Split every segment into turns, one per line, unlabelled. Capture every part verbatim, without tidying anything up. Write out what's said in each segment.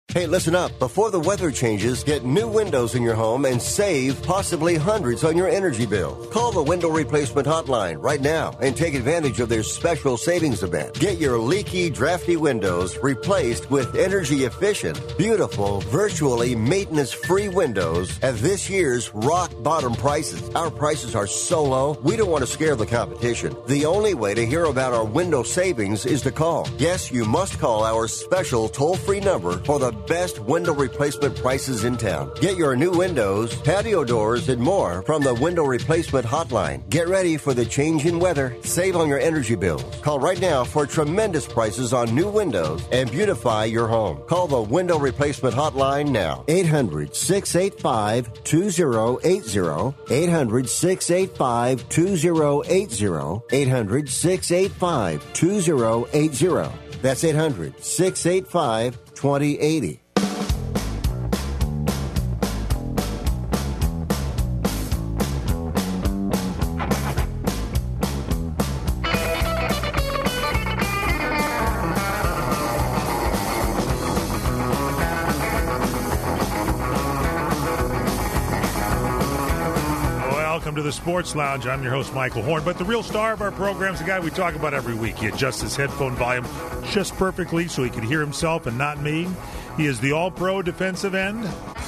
Hey, listen up. Before the weather changes, get new windows in your home and save possibly hundreds on your energy bill. Call the Window Replacement Hotline right now and take advantage of their special savings event. Get your leaky, drafty windows replaced with energy-efficient, beautiful, virtually maintenance-free windows at this year's rock-bottom prices. Our prices are so low, we don't want to scare the competition. The only way to hear about our window savings is to call. Yes, you must call our special toll-free number for the best window replacement prices in town. Get your new windows, patio doors, and more from the Window Replacement Hotline. Get ready for the change in weather. Save on your energy bills. Call right now for tremendous prices on new windows and beautify your home. Call the Window Replacement Hotline now. eight hundred, six eight five, two zero eight zero. eight hundred, six eight five, two zero eight zero. eight hundred, six eight five, two zero eight zero. That's eight hundred, six eight five, twenty eighty.
Welcome to the Sports Lounge. I'm your host, Michael Horn. But the real star of our program is the guy we talk about every week. He adjusts his headphone volume just perfectly so he can hear himself and not me. He is the all-pro defensive end.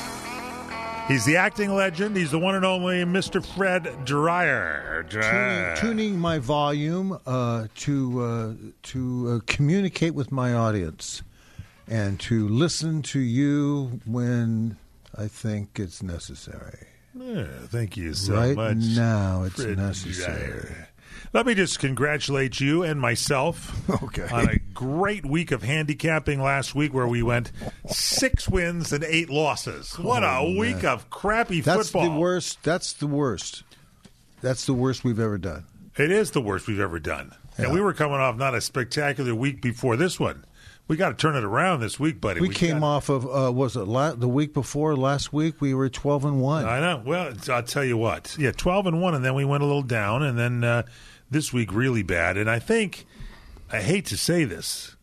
He's the acting legend. He's the one and only Mister Fred Dreyer.
Tuning, tuning my volume uh, to uh, to uh, communicate with my audience and to listen to you when I think it's necessary.
Yeah, thank you so
right
much.
Right now, it's
Fred
necessary.
Dreyer. Let me just congratulate you and myself
okay.
on a great week of handicapping last week where we went six wins and eight losses. What
oh,
a week
man.
of crappy
That's
football.
the worst. That's the worst. That's the worst we've ever done.
It is the worst we've ever done.
Yeah.
And we were coming off not a spectacular week before this one. We got to turn it around this week, buddy.
We,
we
came
got...
off of uh, was it la- the week before last week? We were twelve and one.
I know. Well, I'll tell you what. Yeah, twelve and one, and then we went a little down, and then uh, this week really bad. And I think, I hate to say this,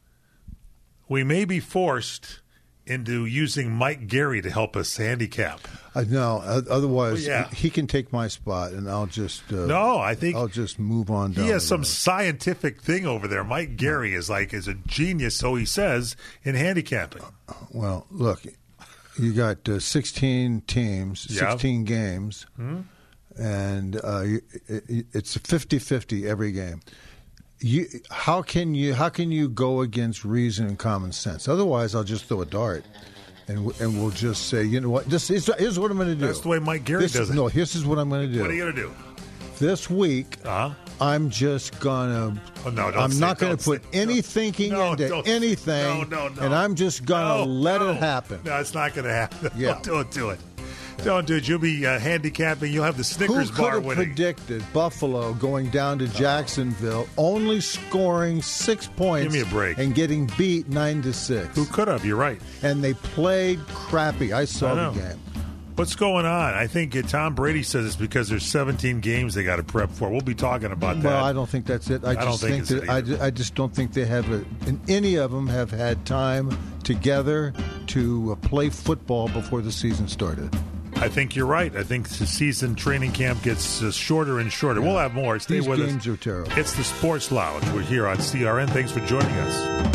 we may be forced into using Mike Gary to help us handicap.
Uh, no, uh, otherwise
well, yeah.
he can take my spot, and I'll just uh,
no. I think
I'll just move on. Down
he has some
road.
scientific thing over there. Mike Gary is like is a genius, so he says, in handicapping.
Well, look, you got uh, sixteen teams,
yeah.
sixteen games,
hmm?
and uh, it, it's fifty-fifty every game. You, how can you how can you go against reason and common sense? Otherwise, I'll just throw a dart, and and we'll just say, you know what? This is here's what I'm going to do.
That's the way Mike Gary
this,
does it.
No, this is what I'm going to do.
What are you going to do?
This week,
uh-huh.
I'm just gonna.
Oh, no, don't
I'm
say,
not going to put
say,
any thinking
no,
into
don't,
anything,
no, no, no.
and I'm just going to
no,
let
no.
it happen.
No, it's not going to happen.
Yeah.
Don't, don't do it. Don't do it. You'll be uh, handicapping. You'll have the Snickers
Who
bar
could have
winning.
predicted Buffalo going down to Jacksonville, only scoring six points?
Give me a break.
And getting beat nine to six.
Who could have? You're right.
And they played crappy. I saw
I
the game.
What's going on? I think uh, Tom Brady says it's because there's seventeen games they got to prep for. We'll be talking about that.
Well, I don't think that's it. I,
I
just
don't think
think,
it's
that
it
I,
either.
ju- I just don't think they have a, and any of them have had time together to uh, play football before the season started.
I think you're right. I think the season training camp gets uh, shorter and shorter. Yeah. We'll have more. Stay
These
with
games
us.
are terrible.
It's the Sports Lounge. We're here on C R N. Thanks for joining us.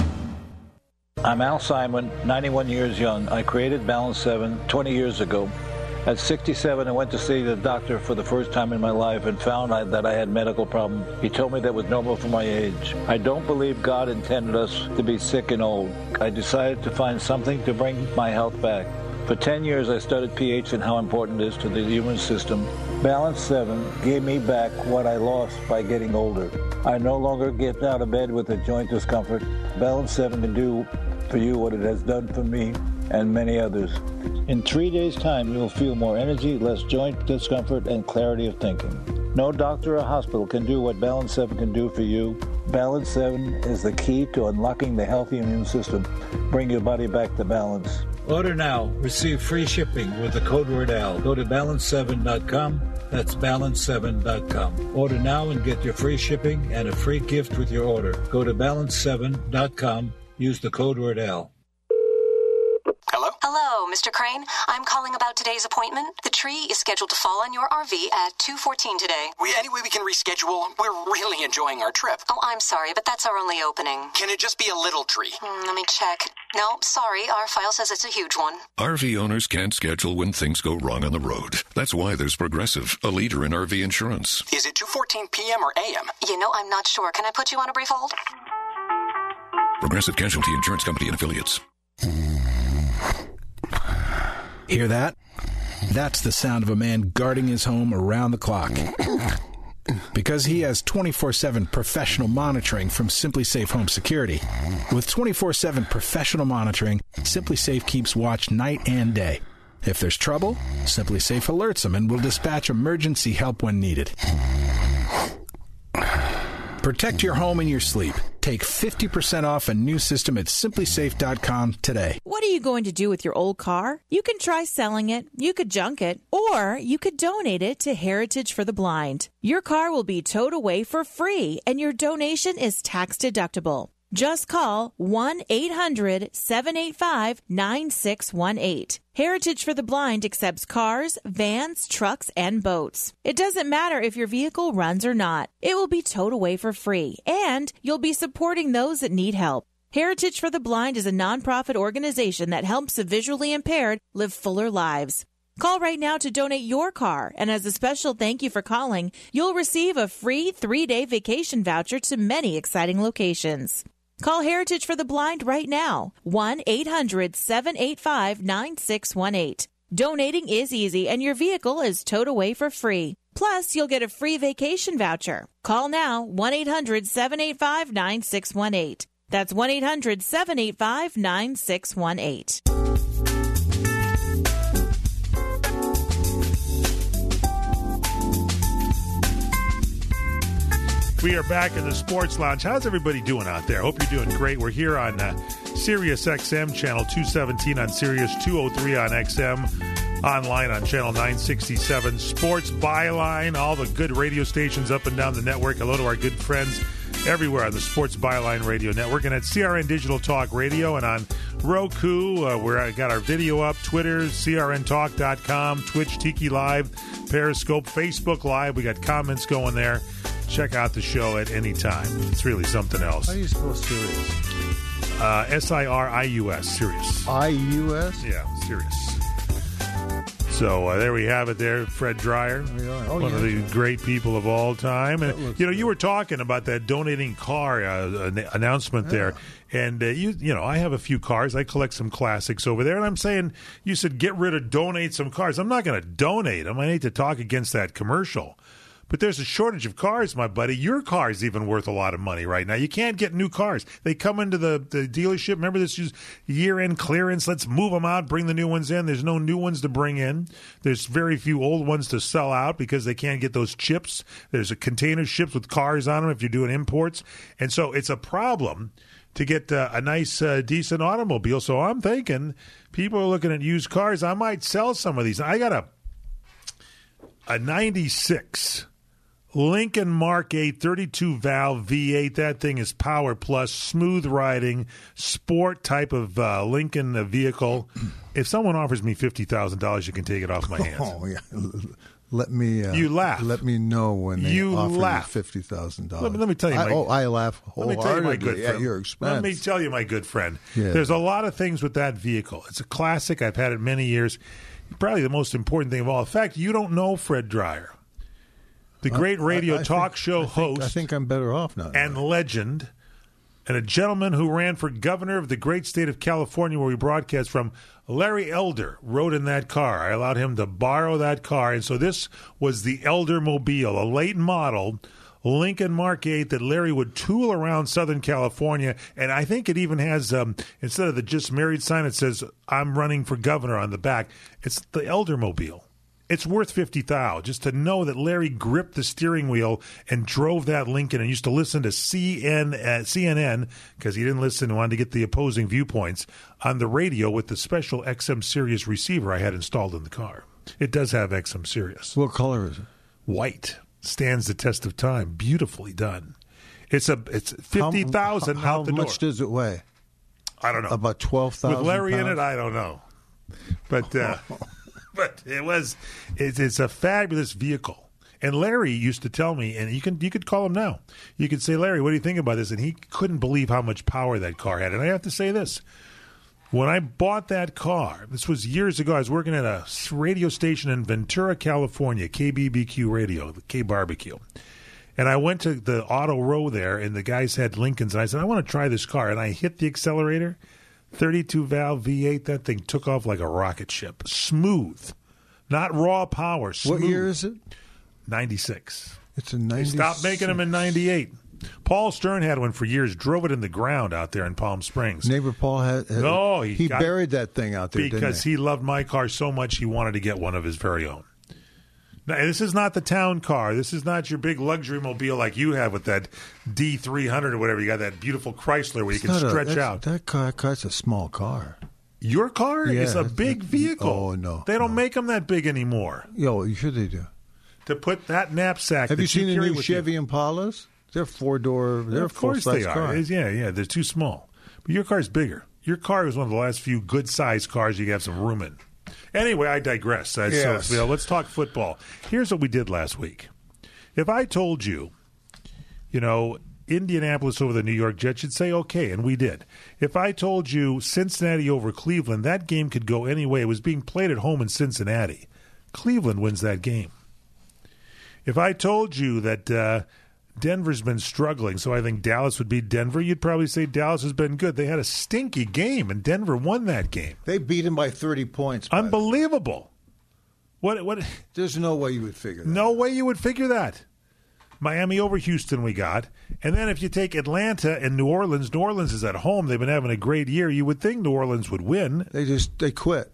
I'm Al Simon, ninety-one years young. I created Balance seven twenty years ago. At sixty-seven, I went to see the doctor for the first time in my life and found that I had medical problems. He told me that was normal for my age. I don't believe God intended us to be sick and old. I decided to find something to bring my health back. For ten years, I studied pH and how important it is to the human system. Balance seven gave me back what I lost by getting older. I no longer get out of bed with a joint discomfort. Balance seven can do for you what it has done for me and many others. In three days' time, you will feel more energy, less joint discomfort, and clarity of thinking. No doctor or hospital can do what Balance seven can do for you. Balance seven is the key to unlocking the healthy immune system. Bring your body back to balance. Order now. Receive free shipping with the code word Al. Go to balance seven dot com. That's balance seven dot com. Order now and get your free shipping and a free gift with your order. Go to balance seven dot com. Use the code word Al.
Hello? Hello, Mister Crane. I'm calling about today's appointment. The tree is scheduled to fall on your R V at two fourteen today.
We, any way we can reschedule? We're really enjoying our trip.
Oh, I'm sorry, but that's our only opening.
Can it just be a little tree?
Mm, let me check. No, sorry, our file says it's a huge one.
R V owners can't schedule when things go wrong on the road. That's why there's Progressive, a leader in R V insurance.
Is it two fourteen p.m. or a m?
You know, I'm not sure. Can I put you on a brief hold?
Progressive Casualty Insurance Company and Affiliates.
Hear that? That's the sound of a man guarding his home around the clock. Because he has twenty-four seven professional monitoring from SimpliSafe Home Security. With twenty-four seven professional monitoring, SimpliSafe keeps watch night and day. If there's trouble, SimpliSafe alerts him and will dispatch emergency help when needed. Protect your home and your sleep. Take fifty percent off a new system at simply safe dot com today.
What are you going to do with your old car? You can try selling it, you could junk it, or you could donate it to Heritage for the Blind. Your car will be towed away for free, and your donation is tax deductible. Just call one eight hundred seven eight five nine six one eight. Heritage for the Blind accepts cars, vans, trucks, and boats. It doesn't matter if your vehicle runs or not. It will be towed away for free, and you'll be supporting those that need help. Heritage for the Blind is a nonprofit organization that helps the visually impaired live fuller lives. Call right now to donate your car, and as a special thank you for calling, you'll receive a free three-day vacation voucher to many exciting locations. Call Heritage for the Blind right now, one eight hundred seven eight five nine six one eight. Donating is easy, and your vehicle is towed away for free. Plus, you'll get a free vacation voucher. Call now, one eight hundred seven eight five nine six one eight. That's one eight hundred seven eight five nine six one eight.
We are back in the Sports Lounge. How's everybody doing out there? Hope you're doing great. We're here on uh, Sirius X M, channel two seventeen on Sirius, two oh three on X M, online on channel nine sixty-seven. Sports Byline, all the good radio stations up and down the network. Hello to our good friends everywhere on the Sports Byline Radio Network and at C R N Digital Talk Radio and on Roku. Uh, we're got our video up, Twitter, C R N talk dot com, Twitch, Tiki Live, Periscope, Facebook Live. We got comments going there. Check out the show at any time. It's really something else.
How do you spell Sirius?
Uh, S I R I U S, Sirius.
I U S?
Yeah, Sirius. So uh, there we have it there, Fred Dreyer,
oh,
one
yeah,
of the
yeah.
great people of all time. And, you know,
good.
you were talking about that donating car uh, an- announcement yeah. there. And, uh, you you know, I have a few cars. I collect some classics over there. And I'm saying, you said get rid of, donate some cars. I'm not going to donate them. I need to talk against that commercial. But there's a shortage of cars, my buddy. Your car is even worth a lot of money right now. You can't get new cars. They come into the, the dealership. Remember this year-end clearance? Let's move them out, bring the new ones in. There's no new ones to bring in. There's very few old ones to sell out because they can't get those chips. There's a container ships with cars on them if you're doing imports. And so it's a problem to get uh, a nice, uh, decent automobile. So I'm thinking people are looking at used cars. I might sell some of these. I got a a ninety-six Lincoln Mark eight thirty-two valve V eight. That thing is power plus, smooth riding, sport type of uh, Lincoln uh, vehicle. If someone offers me fifty thousand dollars, you can take it off my hands.
Oh, yeah. Let me uh,
you laugh.
Let me know when they
you
offer
laugh.
you fifty thousand dollars.
Let me, let me tell you. My,
I, oh, I laugh wholeheartedly.
Let me tell you, my good friend.
At your expense.
Let me tell you, my good friend.
Yeah.
There's a lot of things with that vehicle. It's a classic. I've had it many years. Probably the most important thing of all. In fact, you don't know Fred Dreyer. The great radio
I, I
talk
think,
show
I think,
host.
I think I'm better off now.
And legend, and a gentleman who ran for governor of the great state of California where we broadcast from, Larry Elder, rode in that car. I allowed him to borrow that car. And so this was the Elder Mobile, a late model Lincoln Mark eight that Larry would tool around Southern California. And I think it even has, um, instead of the just married sign, it says, I'm running for governor on the back. It's the Elder Mobile. It's worth fifty thousand dollars just to know that Larry gripped the steering wheel and drove that Lincoln and used to listen to C N N because he didn't listen and wanted to get the opposing viewpoints on the radio with the special X M Sirius receiver I had installed in the car. It does have X M Sirius.
What color is it?
White. Stands the test of time. Beautifully done. It's a it's fifty thousand dollars
How, how
out the
much
door.
does it weigh?
I don't know.
About twelve thousand
With Larry
pounds?
in it, I don't know. But uh, but it was it's, it's a fabulous vehicle. And Larry used to tell me, and you can you could call him now. You could say, Larry, what do you think about this? And he couldn't believe how much power that car had. And I have to say this. When I bought that car, this was years ago, I was working at a radio station in Ventura, California, K B B Q Radio, the K Barbecue. And I went to the auto row there, and the guys had Lincolns, and I said, I want to try this car. And I hit the accelerator, thirty-two valve V eight, that thing took off like a rocket ship. Smooth. Not raw power, smooth.
What year is it?
ninety-six.
It's a ninety-six.
They stopped making them in ninety-eight. Paul Stern had one for years, drove it in the ground out there in Palm Springs.
Neighbor Paul had, had
no, he,
he
got,
buried that thing out there,
because
didn't he?
he loved my car so much he wanted to get one of his very own. Now, this is not the town car. This is not your big luxury mobile like you have with that D three hundred or whatever. You got that beautiful Chrysler where you
It's
can
not
stretch
a,
out.
That car, car's a small car.
Your car
Yeah,
is a
it's-
big vehicle.
Oh, no,
They don't
no.
make them that big anymore.
Yo, you sure they do.
To put that knapsack
Have
that
you seen the
carry
new
with you-
Chevy Impalas? They're four door. They're a
of
full
course
size
they are.
car.
Yeah, yeah, they're too small. But your car's bigger. Your car is one of the last few good-sized cars you can have some room in. Anyway, I digress. Uh,
Yes.
So, you know, let's talk football. Here's what we did last week. If I told you, you know, Indianapolis over the New York Jets, you'd say okay, and we did. If I told you Cincinnati over Cleveland, that game could go any way. It was being played at home in Cincinnati. Cleveland wins that game. If I told you that uh, Denver's been struggling, so I think Dallas would beat Denver, you'd probably say Dallas has been good. They had a stinky game, and Denver won that game.
They beat him by thirty points. by the way.
Unbelievable. What? What?
There's no way you would figure that.
No way you would figure that. Miami over Houston we got. And then if you take Atlanta and New Orleans, New Orleans is at home. They've been having a great year. You would think New Orleans would win.
They just they quit.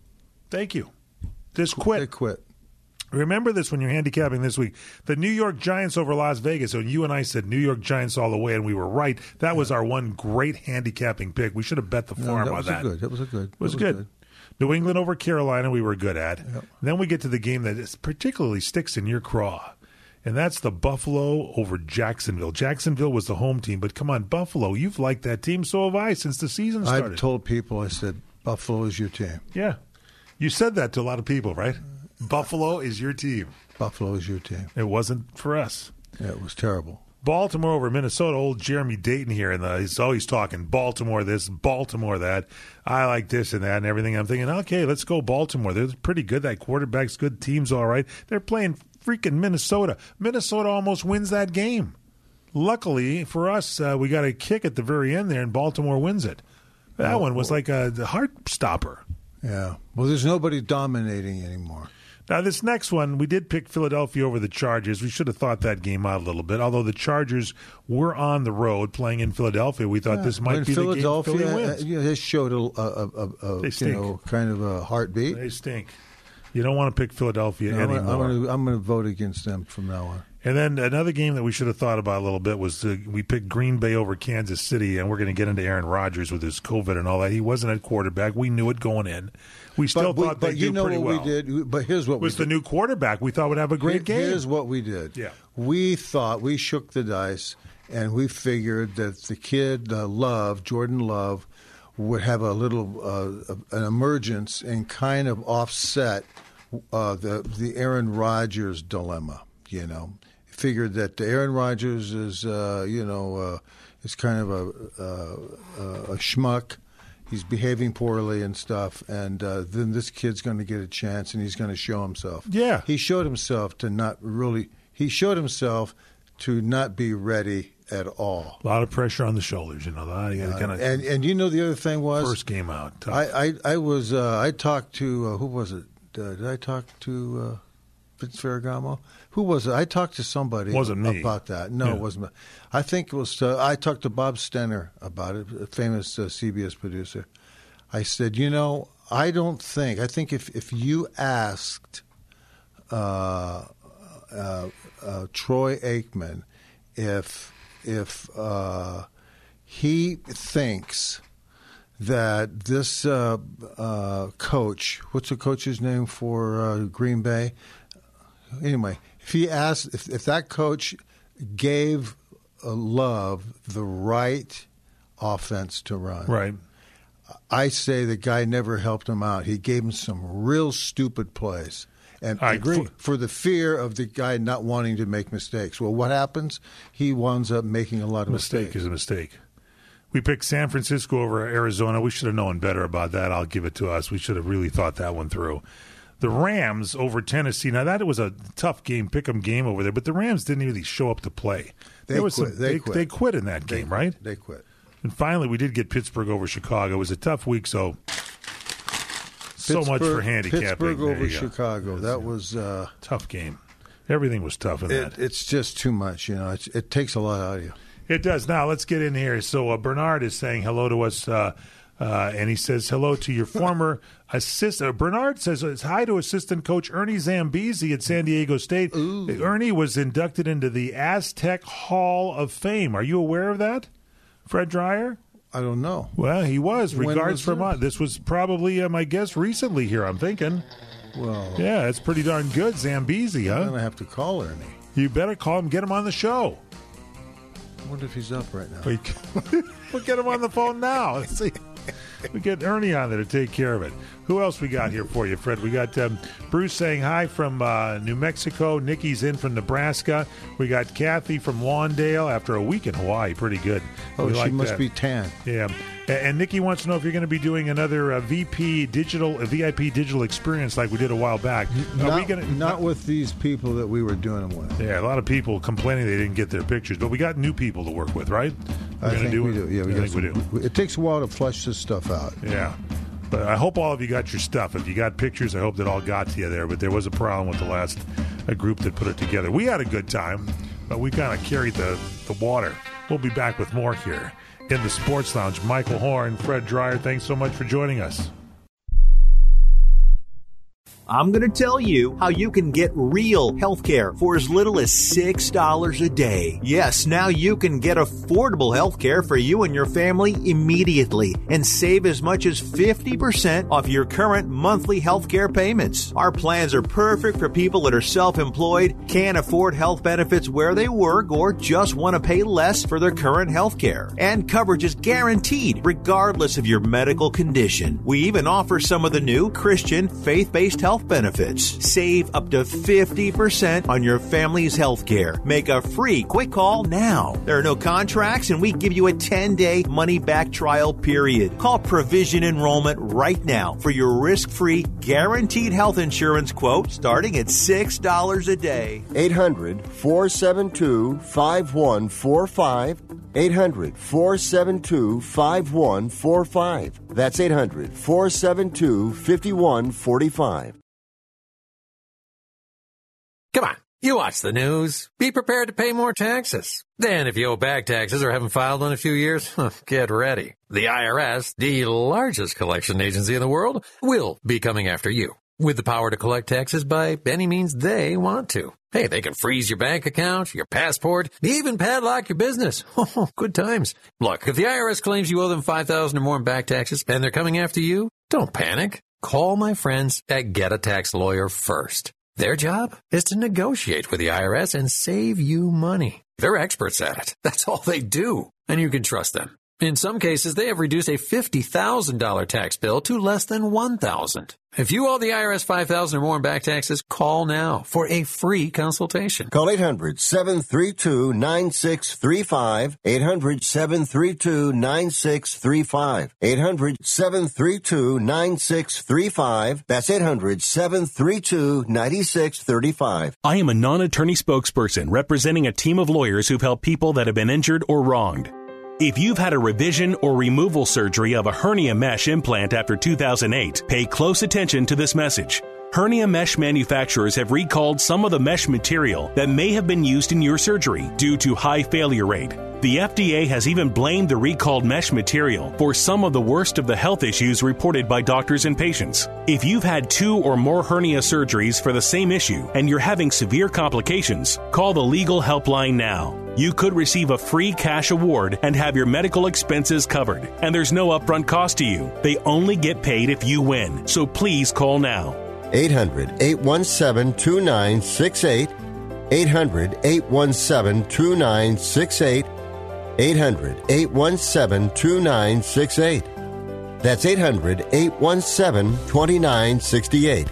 Thank you. Just quit.
They quit.
Remember this when you're handicapping this week. The New York Giants over Las Vegas. So you and I said New York Giants all the way, and we were right. That was our one great handicapping pick. We should have bet the
No,
farm
that
on
was
that.
a good. That was a good.
It was,
that
good. good. New England over Carolina, we were good at.
Yep.
Then we get to the game that is particularly sticks in your craw, and that's the Buffalo over Jacksonville. Jacksonville was the home team, but come on, Buffalo, you've liked that team, so have I since the season started.
I've told people, I said, Buffalo is your team.
Yeah. You said that to a lot of people, right? Buffalo is your team.
Buffalo is your team.
It wasn't for us.
Yeah, it was terrible.
Baltimore over Minnesota. Old Jeremy Dayton here, and he's always talking Baltimore this, Baltimore that. I like this and that and everything. I'm thinking, okay, let's go Baltimore. They're pretty good. That quarterback's good. Team's all right. They're playing freaking Minnesota. Minnesota almost wins that game. Luckily for us, uh, we got a kick at the very end there, and Baltimore wins it. That
Oh,
one was like a heart stopper.
Yeah. Well, there's nobody dominating anymore.
Now, this next one, we did pick Philadelphia over the Chargers. We should have thought that game out a little bit. Although the Chargers were on the road playing in Philadelphia, we thought
Yeah.
this might
When
be
Philadelphia,
the game Philly wins.
uh, you know, they showed a, a, a, a
They
you
stink.
know, kind of a heartbeat.
They stink. You don't want to pick Philadelphia
No, I'm
anymore.
gonna- I'm going to I'm going to vote against them from now on.
And then another game that we should have thought about a little bit was uh, we picked Green Bay over Kansas City, and we're going to get into Aaron Rodgers with his COVID and all that. He wasn't at quarterback. We knew it going in. We still
but we,
thought
but
they'd
you
do
know
pretty
what
well.
we did. But here's what
was
we
the
did.
new quarterback we thought would have a great
Here-
game.
Here's what we did.
Yeah.
We thought, we shook the dice, and we figured that the kid, uh, Love, Jordan Love, would have a little, uh, an emergence and kind of offset uh, the, the Aaron Rodgers dilemma, you know. Figured that Aaron Rodgers is, uh, you know, uh, is kind of a, uh, a schmuck. He's behaving poorly and stuff, and uh, then this kid's going to get a chance, and he's going to show himself.
Yeah.
He showed himself to not really – he showed himself to not be ready at all.
A lot of pressure on the shoulders, you know. You gotta
Uh,
kind of
and and you know the other thing was
first game out. Tough.
I, I I was uh, I talked to uh, who was it? Uh, did I talk to uh, Vince Ferragamo? Who was it? I talked to somebody
Wasn't me.
about that. No,
Yeah.
it wasn't. I think it was. Uh, I talked to Bob Stenner about it, a famous uh, C B S producer. I said, you know, I don't think. I think if if you asked uh, uh, uh, Troy Aikman if if uh, he thinks that this uh, uh, coach, what's the coach's name for uh, Green Bay? Anyway, if he asked, if, if that coach gave uh, Love the right offense to run,
right.
I say the guy never helped him out. He gave him some real stupid plays. And
I agree.
For, for the fear of the guy not wanting to make mistakes. Well, what happens? He winds up making a lot of
mistake
mistakes.
Mistake is a mistake. We picked San Francisco over Arizona. We should have known better about that. I'll give it to us. We should have really thought that one through. The Rams over Tennessee. Now, that was a tough game, pick-em game over there, but the Rams didn't really show up to play.
They,
there was
quit.
Some,
they,
they,
quit.
they quit in that game,
they,
right?
They quit.
And finally, we did get Pittsburgh over Chicago. It was a tough week, so so
Pittsburgh,
much for handicapping.
Pittsburgh
there
over Chicago. That was
uh, tough game. Everything was tough in
it,
that.
It's just too much. You know, it's, it takes a lot out of you.
It does. Now, let's get in here. So uh, Bernard is saying hello to us, uh, uh, and he says hello to your former assistant. Uh, Bernard says uh, hi to assistant coach Ernie Zambezi at San Diego State.
Ooh.
Ernie was inducted into the Aztec Hall of Fame. Are you aware of that, Fred Dreyer?
I don't know.
Well, he was.
When
Regards
was
from
this?
us. This was probably, um, I guess, recently here, I'm thinking.
Well,
yeah, it's pretty darn good. Zambezi, huh?
I'm going to have to call Ernie.
You better call him, get him on the show.
I wonder if he's up right now.
We, we'll get him on the phone now. Let's see. We get Ernie on there to take care of it. Who else we got here for you, Fred? We got um, Bruce saying hi from uh, New Mexico. Nikki's in from Nebraska. We got Kathy from Lawndale after a week in Hawaii. Pretty good.
Oh,
we
she
like
must
that.
be tan.
Yeah. And, and Nikki wants to know if you're going to be doing another uh, V P digital, uh, V I P digital experience like we did a while back. Are
Not,
we gonna,
not with these people that we were doing them with.
Yeah, a lot of people complaining they didn't get their pictures, but we got new people to work with, right? We're
I
gonna
think
do
we
it?
do. Yeah, we,
I
got
think we
some-
do.
It takes a while to flesh this stuff out.
Yeah. But I hope all of you got your stuff. If you got pictures, I hope that all got to you there. But there was a problem with the last uh, group that put it together. We had a good time, but we kind of carried the, the water. We'll be back with more here in the Sports Lounge. Michael Horn, Fred Dreyer, thanks so much for joining us.
I'm going to tell you how you can get real health care for as little as six dollars a day. Yes, now you can get affordable health care for you and your family immediately and save as much as fifty percent off your current monthly health care payments. Our plans are perfect for people that are self-employed, can't afford health benefits where they work, or just want to pay less for their current health care. And coverage is guaranteed regardless of your medical condition. We even offer some of the new Christian faith-based health benefits. Save up to fifty percent on your family's health care. Make a free quick call now. There are no contracts, and we give you a ten-day money-back trial period. Call Provision Enrollment right now for your risk-free, guaranteed health insurance quote starting at six dollars a day.
eight hundred, four seven two, five one four five. eight hundred, four seven two, five one four five. That's eight hundred, four seven two, five one four five.
Come on, you watch the news. Be prepared to pay more taxes. Then if you owe back taxes or haven't filed in a few years, get ready. The I R S, the largest collection agency in the world, will be coming after you with the power to collect taxes by any means they want to. Hey, they can freeze your bank account, your passport, even padlock your business. Oh, good times. Look, if the I R S claims you owe them five thousand dollars or more in back taxes and they're coming after you, don't panic. Call my friends at Get a Tax Lawyer first. Their job is to negotiate with the I R S and save you money. They're experts at it. That's all they do. And you can trust them. In some cases, they have reduced a fifty thousand dollars tax bill to less than one thousand dollars. If you owe the I R S five thousand dollars or more in back taxes, call now for a free consultation.
Call eight hundred, seven three two, nine six three five. eight hundred, seven three two, nine six three five. eight hundred, seven three two, nine six three five. That's eight hundred, seven three two, nine six three five.
I am a non-attorney spokesperson representing a team of lawyers who've helped people that have been injured or wronged. If you've had a revision or removal surgery of a hernia mesh implant after two thousand eight, pay close attention to this message. Hernia mesh manufacturers have recalled some of the mesh material that may have been used in your surgery due to high failure rate. The F D A has even blamed the recalled mesh material for some of the worst of the health issues reported by doctors and patients. If you've had two or more hernia surgeries for the same issue and you're having severe complications, call the legal helpline now. You could receive a free cash award and have your medical expenses covered. And there's no upfront cost to you. They only get paid if you win. So please call now.
eight hundred, eight one seven, two nine six eight. eight hundred, eight one seven, two nine six eight. eight hundred, eight one seven, two nine six eight. That's eight hundred, eight one seven, two nine six eight.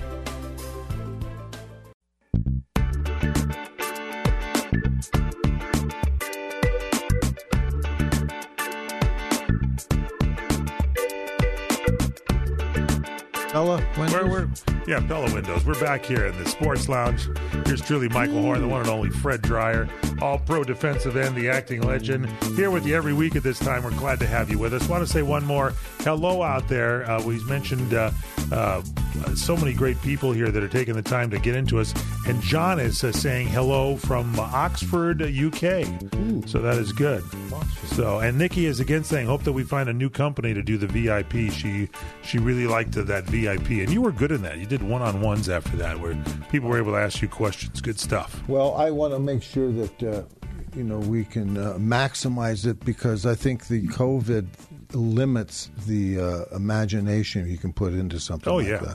Bella Windows?
We're, we're, yeah, Bella Windows. We're back here in the Sports Lounge. Here's truly Michael Horn, the one and only Fred Dreyer, all-pro defensive end, the acting legend. Here with you every week at this time. We're glad to have you with us. Want to say one more hello out there. Uh, we mentioned uh, uh, so many great people here that are taking the time to get into us. And John is uh, saying hello from uh, Oxford, U K. Ooh. So that is good. So, and Nikki is again saying, hope that we find a new company to do the V I P. She she really liked uh, that V I P. And you were good in that. You did one-on-ones after that where people were able to ask you questions. Good stuff.
Well, I want to make sure that, uh, you know, we can uh, maximize it because I think the COVID limits the uh, imagination you can put into something
oh,
like
yeah.
that.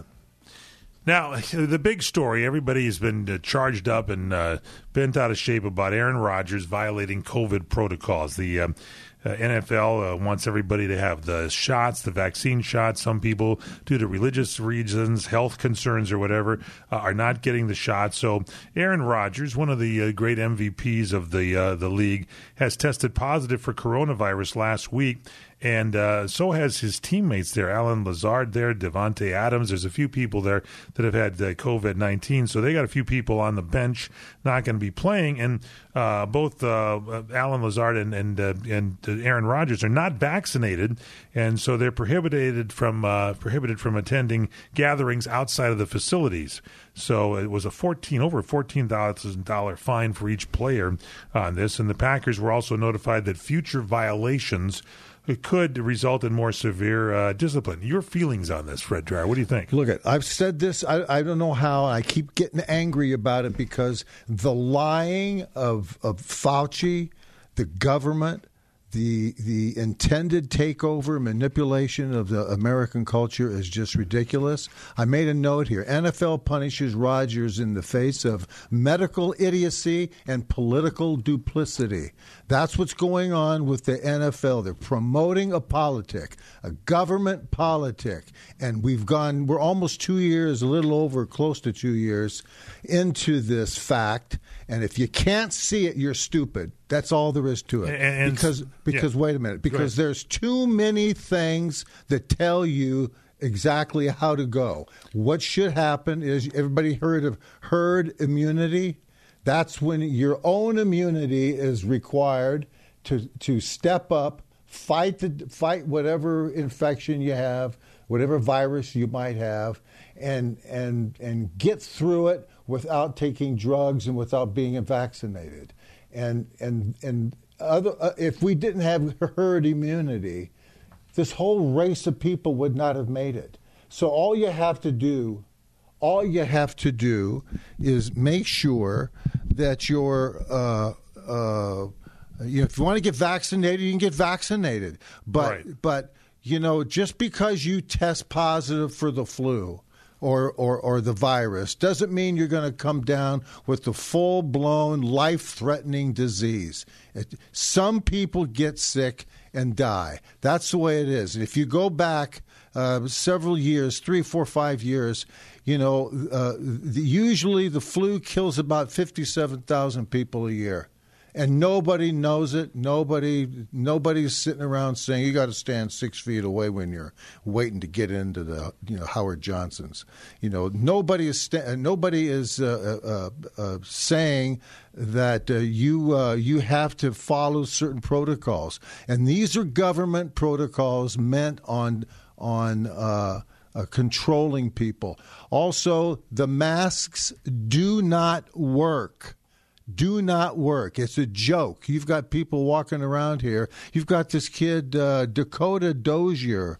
Now, the big story, everybody's been uh, charged up and uh, bent out of shape about Aaron Rodgers violating COVID protocols. The um, uh, N F L uh, wants everybody to have the shots, the vaccine shots. Some people, due to religious reasons, health concerns or whatever, uh, are not getting the shot. So Aaron Rodgers, one of the uh, great M V Ps of the uh, the league, has tested positive for coronavirus last week. And uh, so has his teammates there, Alan Lazard there, Devontae Adams. There's a few people there that have had uh, COVID nineteen. So they got a few people on the bench not going to be playing. And uh, both uh, Alan Lazard and and, uh, and Aaron Rodgers are not vaccinated. And so they're prohibited from uh, prohibited from attending gatherings outside of the facilities. So it was a fourteen over fourteen thousand dollars fine for each player on this. And the Packers were also notified that future violations it could result in more severe uh, discipline. Your feelings on this, Fred Dreyer, what do you think?
Look, at I've said this, I, I don't know how, I keep getting angry about it because the lying of, of Fauci, the government, the the intended takeover, manipulation of the American culture is just ridiculous. I made a note here. N F L punishes Rodgers in the face of medical idiocy and political duplicity. That's what's going on with the N F L. They're promoting a politic, a government politic. And we've gone, we're almost two years, a little over, close to two years into this fact. And if you can't see it, you're stupid. That's all there is to it.
And,
because, because
yeah.
wait a minute, because there's too many things that tell you exactly how to go. What should happen is, everybody heard of herd immunity? That's when your own immunity is required to to step up, fight the fight whatever infection you have, whatever virus you might have, and and and get through it without taking drugs and without being vaccinated. And and and other uh, if we didn't have herd immunity, this whole race of people would not have made it. So all you have to do, all you have to do is make sure that you're, uh, uh, you know, if you want to get vaccinated, you can get vaccinated. But,
right.
but you know, just because you test positive for the flu or, or, or the virus doesn't mean you're going to come down with the full-blown, life-threatening disease. It, some people get sick and die. That's the way it is. And if you go back uh, several years, three, four, five years, you know, uh, the, usually the flu kills about fifty-seven thousand people a year. And nobody knows it. Nobody, nobody's sitting around saying you got to stand six feet away when you're waiting to get into the, you know, Howard Johnson's. You know, nobody is sta- nobody is uh, uh, uh, saying that uh, you uh, you have to follow certain protocols, and these are government protocols meant on on. Uh, Uh, controlling people. Also, the masks do not work. Do not work. It's a joke. You've got people walking around here. You've got this kid, uh, Dakota Dozier,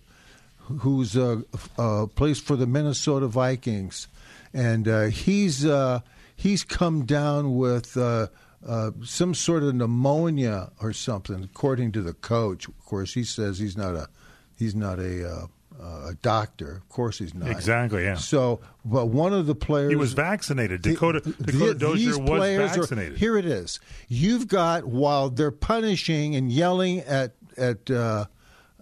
who's uh, uh, plays for the Minnesota Vikings, and uh, he's uh, he's come down with uh, uh, some sort of pneumonia or something, according to the coach. Of course, he says he's not a he's not a uh, Uh, a doctor. Of course he's not.
Exactly, yeah.
So, but one of the players...
He was vaccinated. Dakota,
the,
Dakota
the,
Dozier was vaccinated.
Are, here it is. You've got, while they're punishing and yelling at, at uh,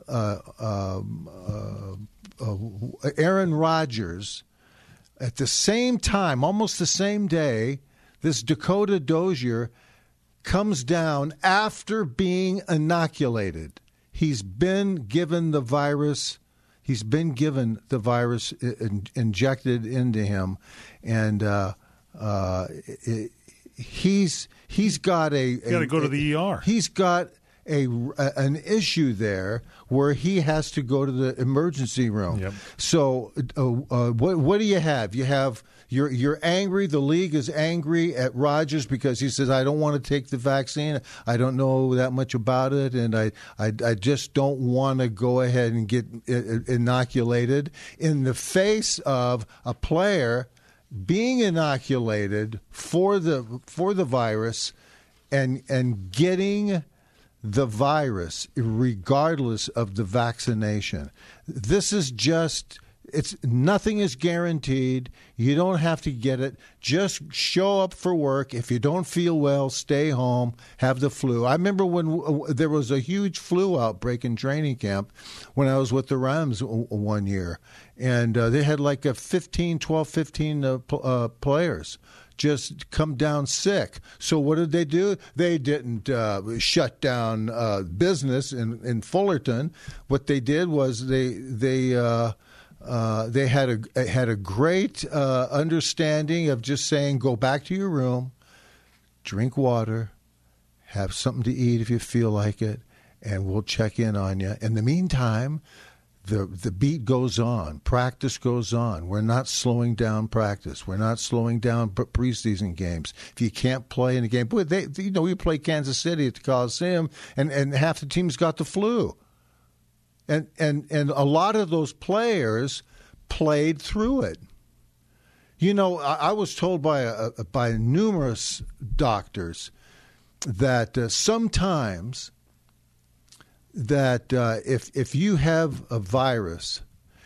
uh, um, uh, uh, Aaron Rodgers, at the same time, almost the same day, this Dakota Dozier comes down after being inoculated. He's been given the virus. He's been given the virus in, injected into him, and uh, uh, it, he's he's got a.
You got to go to the E R.
He's got a, a an issue there where he has to go to the emergency room.
Yep.
So, uh, uh, what what do you have? You have you're you're angry. The league is angry at Rodgers because he says, "I don't want to take the vaccine. I don't know that much about it, and I I, I just don't want to go ahead and get inoculated." In the face of a player being inoculated for the for the virus and and getting the virus regardless of the vaccination. This is just it's nothing is guaranteed. You don't have to get it. Just show up for work. If you don't feel well, stay home, have the flu. I remember when uh, there was a huge flu outbreak in training camp when I was with the Rams w- one year. And uh, they had like a fifteen, twelve, fifteen uh, p- uh, players just come down sick. So what did they do? They didn't uh, shut down uh, business in, in Fullerton. What they did was they they uh, uh, they had a had a great uh, understanding of just saying, go back to your room, drink water, have something to eat if you feel like it, and we'll check in on you. In the meantime, The the beat goes on. Practice goes on. We're not slowing down practice. We're not slowing down preseason games. If you can't play in a game, boy, they you know we play Kansas City at the Coliseum, and, and half the team's got the flu, and and and a lot of those players played through it. You know, I, I was told by a, by numerous doctors that uh, sometimes. that uh, if if you have a virus,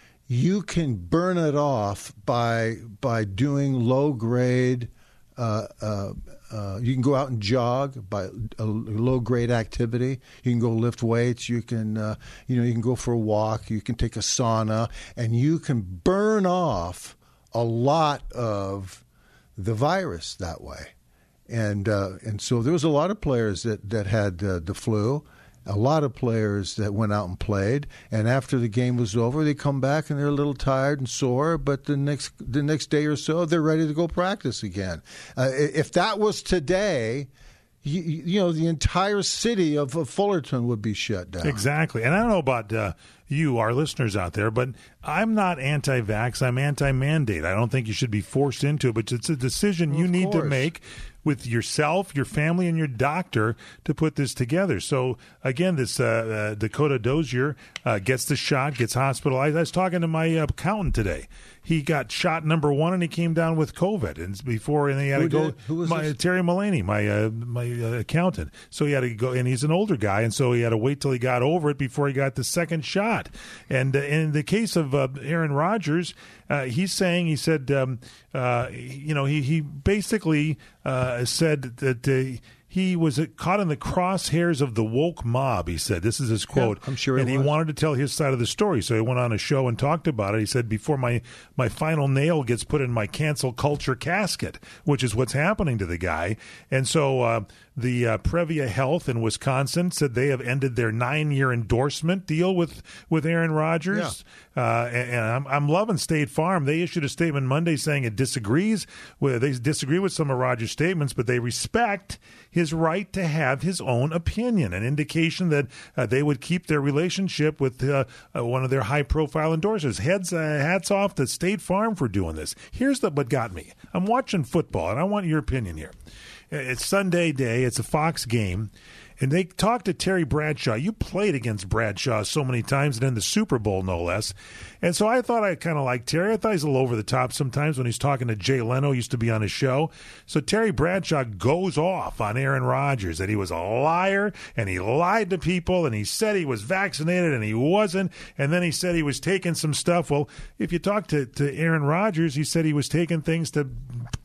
you can burn it off by by doing low grade. Uh, uh, uh, you can go out and jog by a low grade activity. You can go lift weights. You can uh, you know you can go for a walk. You can take a sauna, and you can burn off a lot of the virus that way. And uh, and so there was a lot of players that that had uh, the flu. A lot of players that went out and played, and after the game was over, they come back and they're a little tired and sore. But the next the next day or so, they're ready to go practice again. Uh, if that was today, you, you know, the entire city of, of Fullerton would be shut down.
Exactly, and I don't know about uh, you, our listeners out there, but I'm not anti-vax. I'm anti-mandate. I don't think you should be forced into it, but it's a decision well, you need course. to make with yourself, your family, and your doctor to put this together. So, again, this uh, uh, Dakota Dozier uh, gets the shot, gets hospitalized. I was talking to my uh, accountant today. He got shot number one, and he came down with COVID. And before, and he had
Who
to go.
Did? Who was
my,
this?
Terry Mullaney, my uh, my uh, accountant. So he had to go, and he's an older guy, and so he had to wait till he got over it before he got the second shot. And uh, in the case of uh, Aaron Rodgers, uh, he's saying he said, um, uh, you know, he he basically uh, said that. Uh, He was caught in the crosshairs of the woke mob, he said. This is his quote.
Yeah, I'm sure
And
he
he
was.
wanted to tell his side of the story, so he went on a show and talked about it. He said, before my, my final nail gets put in my cancel culture casket, which is what's happening to the guy. And so uh, the uh, Previa Health in Wisconsin said they have ended their nine-year endorsement deal with, with Aaron Rodgers. Yeah. Uh, and and I'm, I'm loving State Farm. They issued a statement Monday saying it disagrees with, they disagree with some of Rodgers' statements, but they respect his right to have his own opinion, an indication that uh, they would keep their relationship with uh, uh, one of their high-profile endorsers. Heads, uh, hats off to State Farm for doing this. Here's the, what got me. I'm watching football, and I want your opinion here. It's Sunday day. It's a Fox game. And they talked to Terry Bradshaw. You played against Bradshaw so many times, and in the Super Bowl, no less. And so I thought I kind of liked Terry. I thought he's a little over the top sometimes when he's talking to Jay Leno, used to be on his show. So Terry Bradshaw goes off on Aaron Rodgers, that he was a liar, and he lied to people, and he said he was vaccinated, and he wasn't. And then he said he was taking some stuff. Well, if you talk to, to Aaron Rodgers, he said he was taking things to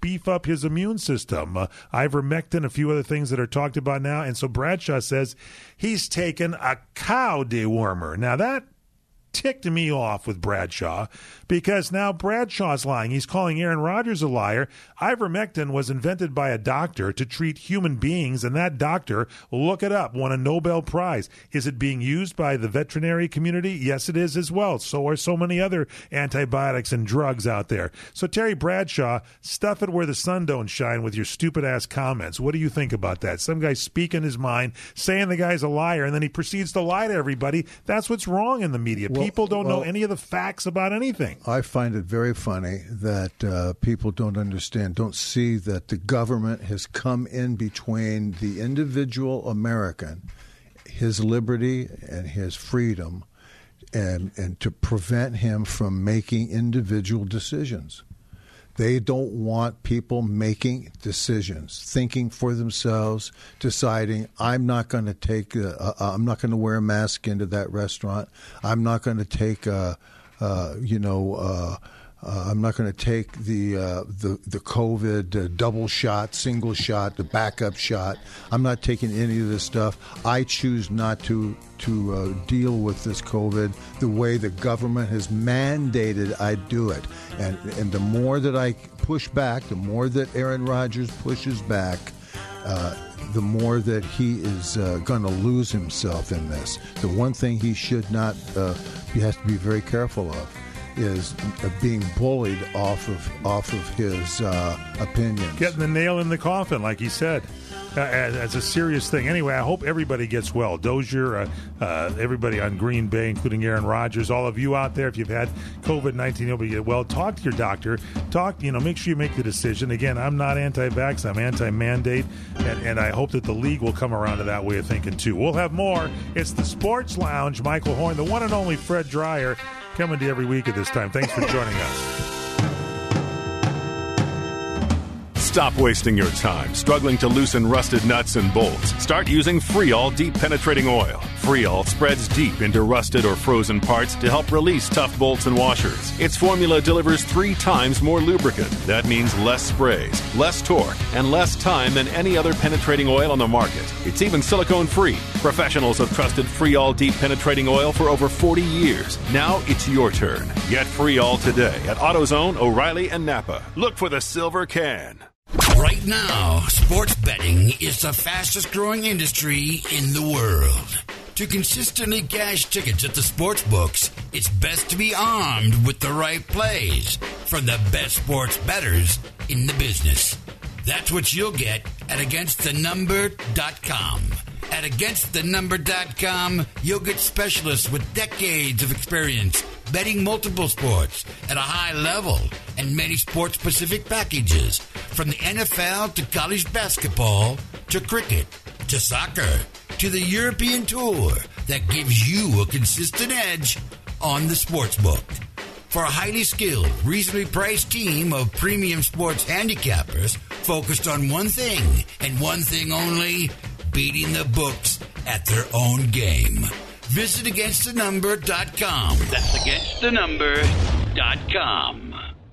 beef up his immune system. Uh, ivermectin, a few other things that are talked about now. And so Bradshaw says he's taken a cow dewormer. Now, that ticked me off with Bradshaw because now Bradshaw's lying. He's calling Aaron Rodgers a liar. Ivermectin was invented by a doctor to treat human beings, and that doctor, look it up, won a Nobel Prize. Is it being used by the veterinary community? Yes, it is as well. So are so many other antibiotics and drugs out there. So Terry Bradshaw, stuff it where the sun don't shine with your stupid-ass comments. What do you think about that? Some guy speaking his mind, saying the guy's a liar, and then he proceeds to lie to everybody. That's what's wrong in the media. Well, People don't well, know any of the facts about anything.
I find it very funny that uh, people don't understand, don't see that the government has come in between the individual American, his liberty and his freedom, and, and to prevent him from making individual decisions. They don't want people making decisions, thinking for themselves, deciding, I'm not going to take, a, a, I'm not going to wear a mask into that restaurant. I'm not going to take, a, a, you know, uh, uh, I'm not going to take the uh, the the COVID uh, double shot, single shot, the backup shot. I'm not taking any of this stuff. I choose not to to uh, deal with this COVID the way the government has mandated I do it. And and the more that I push back, the more that Aaron Rodgers pushes back, uh, the more that he is uh, going to lose himself in this. The one thing he should not, uh, he has to be very careful of, is uh, being bullied off of off of his uh, opinions.
Getting the nail in the coffin, like he said. Uh, as, as a serious thing. Anyway, I hope everybody gets well. Dozier, uh, uh, everybody on Green Bay, including Aaron Rodgers, all of you out there, if you've had COVID nineteen, you'll get well. Talk to your doctor. Talk, you know, make sure you make the decision. Again, I'm not anti-vax. I'm anti-mandate, and, and I hope that the league will come around to that way of thinking, too. We'll have more. It's the Sports Lounge. Michael Horn, the one and only Fred Dreyer, coming to you every week at this time. Thanks for joining us.
Stop wasting your time struggling to loosen rusted nuts and bolts. Start using Freol Deep Penetrating Oil. Freol spreads deep into rusted or frozen parts to help release tough bolts and washers. Its formula delivers three times more lubricant. That means less sprays, less torque, and less time than any other penetrating oil on the market. It's even silicone-free. Professionals have trusted Freol Deep Penetrating Oil for over forty years. Now it's your turn. Get Freol today at AutoZone, O'Reilly, and Napa. Look for the silver can.
Right now, sports betting is the fastest growing industry in the world. To consistently cash tickets at the sports books, it's best to be armed with the right plays from the best sports bettors in the business. That's what you'll get at against the number dot com. At against the number dot com, you'll get specialists with decades of experience betting multiple sports at a high level and many sports-specific packages, from the N F L to college basketball to cricket to soccer to the European Tour, that gives you a consistent edge on the sportsbook. For a highly skilled, reasonably priced team of premium sports handicappers focused on one thing and one thing only, beating the books at their own game. Visit against the number dot com. That's against the number dot com.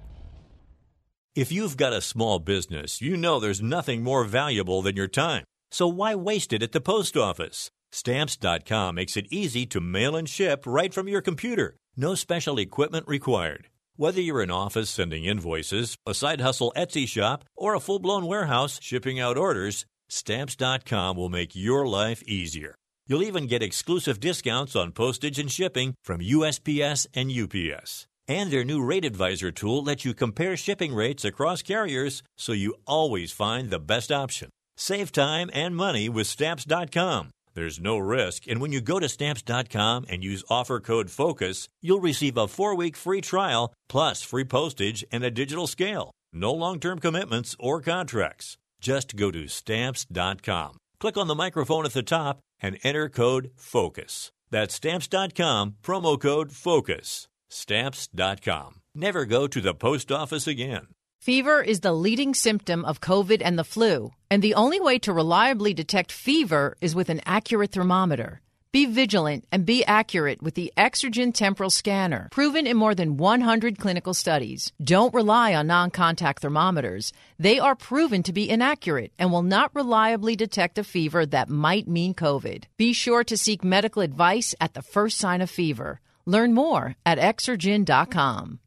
If you've got a small business, you know there's nothing more valuable than your time. So why waste it at the post office? Stamps dot com makes it easy to mail and ship right from your computer. No special equipment required. Whether you're an office sending invoices, a side hustle Etsy shop, or a full-blown warehouse shipping out orders, Stamps dot com will make your life easier. You'll even get exclusive discounts on postage and shipping from U S P S and U P S. And their new Rate Advisor tool lets you compare shipping rates across carriers so you always find the best option. Save time and money with Stamps dot com. There's no risk, and when you go to Stamps dot com and use offer code FOCUS, you'll receive a four-week free trial plus free postage and a digital scale. No long-term commitments or contracts. Just go to Stamps dot com. Click on the microphone at the top and enter code FOCUS. That's Stamps dot com, promo code FOCUS. Stamps dot com. Never go to the post office again.
Fever is the leading symptom of COVID and the flu, and the only way to reliably detect fever is with an accurate thermometer. Be vigilant and be accurate with the Exergen Temporal Scanner, proven in more than one hundred clinical studies. Don't rely on non-contact thermometers. They are proven to be inaccurate and will not reliably detect a fever that might mean COVID. Be sure to seek medical advice at the first sign of fever. Learn more at exergen dot com.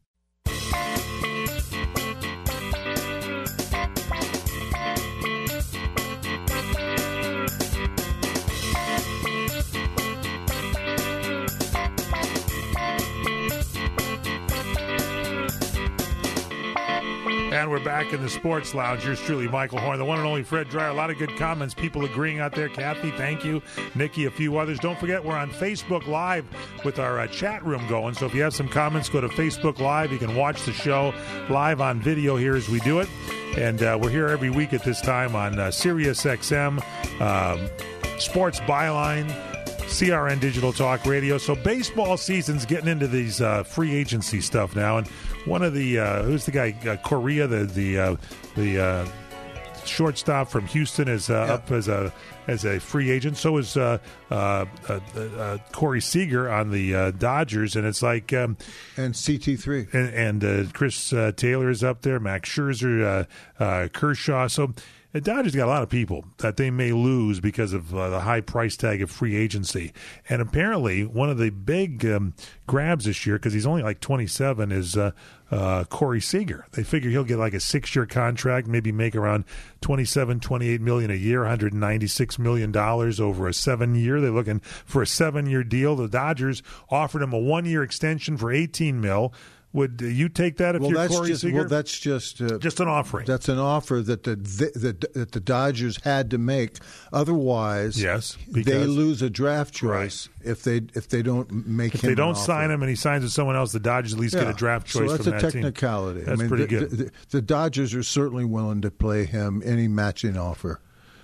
And we're back in the Sports Lounge. Here's truly Michael Horn, the one and only Fred Dreyer. A lot of good comments, people agreeing out there. Kathy, thank you. Nikki, a few others. Don't forget, we're on Facebook Live with our uh, chat room going. So if you have some comments, go to Facebook Live. You can watch the show live on video here as we do it. And uh, we're here every week at this time on uh, Sirius X M, um, Sports Byline, C R N Digital Talk Radio. So baseball season's getting into these uh, free agency stuff now, and one of the uh, who's the guy uh, Correa, the the uh, the uh, shortstop from Houston, is uh,
yeah.
up as a as a free agent. So is uh, uh, uh, uh, Corey Seager on the uh, Dodgers, and it's like um,
and C T three
and, and uh, Chris uh, Taylor is up there, Max Scherzer, uh, uh, Kershaw. So the Dodgers got a lot of people that they may lose because of uh, the high price tag of free agency. And apparently one of the big um, grabs this year, because he's only like twenty-seven, is uh, uh, Corey Seager. They figure he'll get like a six-year contract, maybe make around twenty-seven, twenty-eight million dollars a year, one hundred ninety-six million dollars over a seven-year. They're looking for a seven-year deal. The Dodgers offered him a one-year extension for eighteen mil. Would you take that if
well,
you're
that's
Corey
just,
Seager?
Well, that's just uh,
just an offering.
That's an offer that the, the, that the Dodgers had to make. Otherwise,
yes,
they lose a draft choice right. if they if they don't make
if
him.
If they don't
an
sign
offer.
him and he signs with someone else, the Dodgers at least
yeah.
get a draft choice.
So that's
from
a
that
technicality.
Team. That's
I mean,
pretty
the,
good.
The, the Dodgers are certainly willing to play him any matching offer.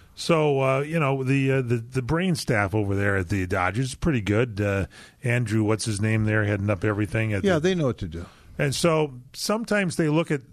So uh, you know the, uh, the the brain staff over there at the Dodgers is pretty good. Uh, Andrew, what's his name there, heading up everything. At
yeah,
the,
they know what to do.
And so sometimes they look at